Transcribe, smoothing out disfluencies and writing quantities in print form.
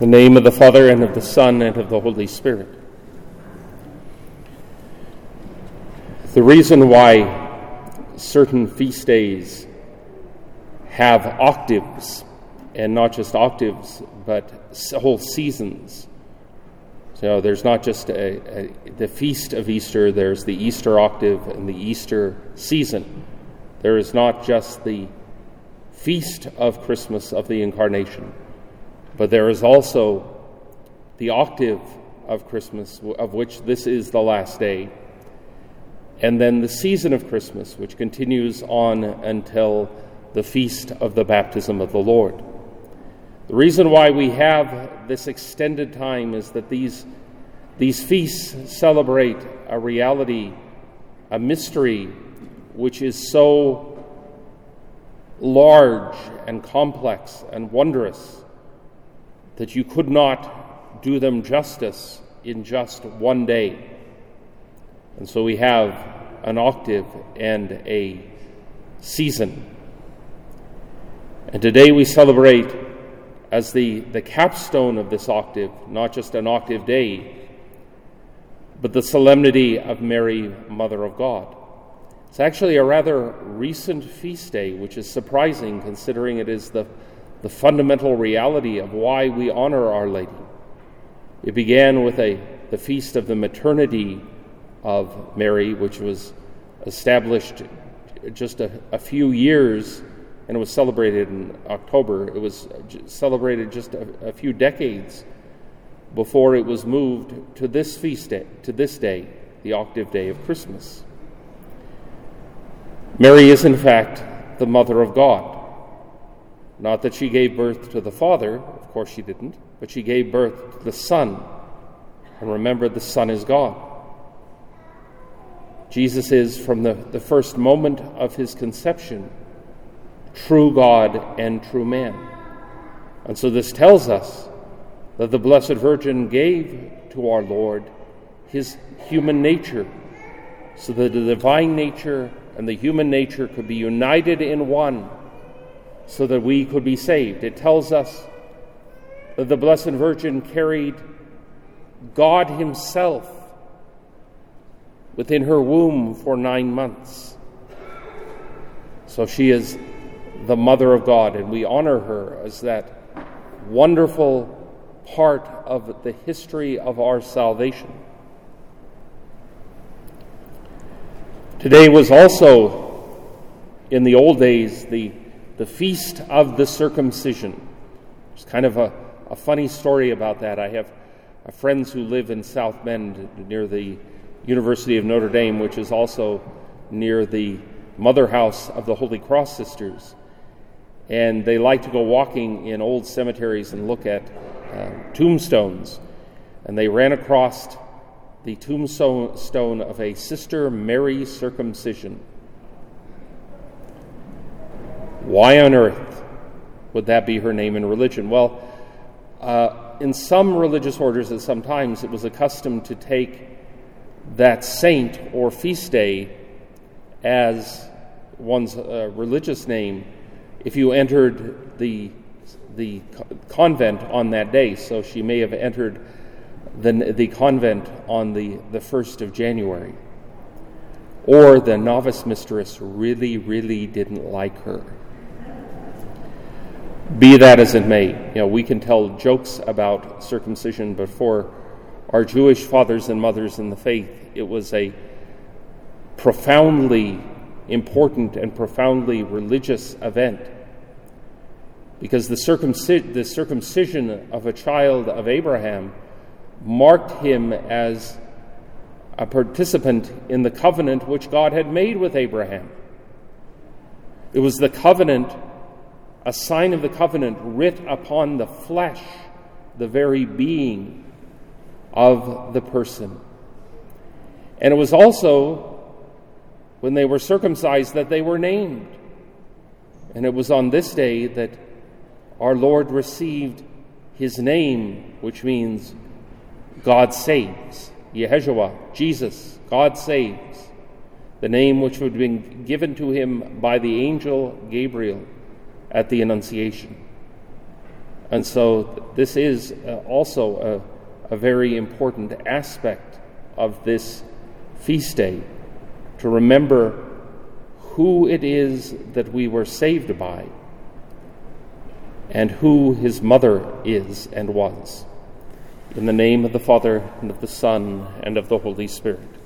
In the name of the Father, and of the Son, and of the Holy Spirit. The reason why certain feast days have octaves, and not just octaves, but whole seasons. So there's not just the feast of Easter, there's the Easter octave and the Easter season. There is not just the feast of Christmas of the Incarnation, but there is also the octave of Christmas, of which this is the last day, and then the season of Christmas, which continues on until the feast of the baptism of the Lord. The reason why we have this extended time is that these feasts celebrate a reality, a mystery, which is so large and complex and wondrous that you could not do them justice in just one day. And so we have an octave and a season. And today we celebrate as the capstone of this octave, not just an octave day, but the solemnity of Mary, Mother of God. It's actually a rather recent feast day, which is surprising considering it is the fundamental reality of why we honor Our Lady. It began with the feast of the maternity of Mary, which was established just a few years, and it was celebrated in October. It was celebrated just a few decades before it was moved to this feast day, to this day, the octave day of Christmas. Mary is, in fact, the Mother of God. Not that she gave birth to the Father, of course she didn't, but she gave birth to the Son. And remember, the Son is God. Jesus is, from the first moment of his conception, true God and true man. And so this tells us that the Blessed Virgin gave to our Lord his human nature, so that the divine nature and the human nature could be united in one, so that we could be saved. It tells us that the Blessed Virgin carried God himself within her womb for 9 months. So she is the Mother of God, and we honor her as that wonderful part of the history of our salvation. Today was also, in the old days, the feast of the circumcision. There's kind of a funny story about that. I have friends who live in South Bend near the University of Notre Dame, which is also near the mother house of the Holy Cross Sisters. And they like to go walking in old cemeteries and look at tombstones. And they ran across the tombstone of a Sister Mary Circumcision. Why on earth would that be her name in religion? Well, in some religious orders at some times it was accustomed to take that saint or feast day as one's religious name if you entered the convent on that day. So she may have entered the convent on the 1st of January. Or the novice mistress really, really didn't like her. Be that as it may, we can tell jokes about circumcision, but for our Jewish fathers and mothers in the faith, it was a profoundly important and profoundly religious event, because the circumcision of a child of Abraham marked him as a participant in the covenant which God had made with Abraham. It was the covenant, a sign of the covenant writ upon the flesh, the very being of the person. And it was also, when they were circumcised, that they were named. And it was on this day that our Lord received his name, which means God saves. Yeshua, Jesus, God saves. The name which had been given to him by the angel Gabriel at the Annunciation. And so this is also a very important aspect of this feast day, to remember who it is that we were saved by and who his mother is and was. In the name of the Father, and of the Son, and of the Holy Spirit.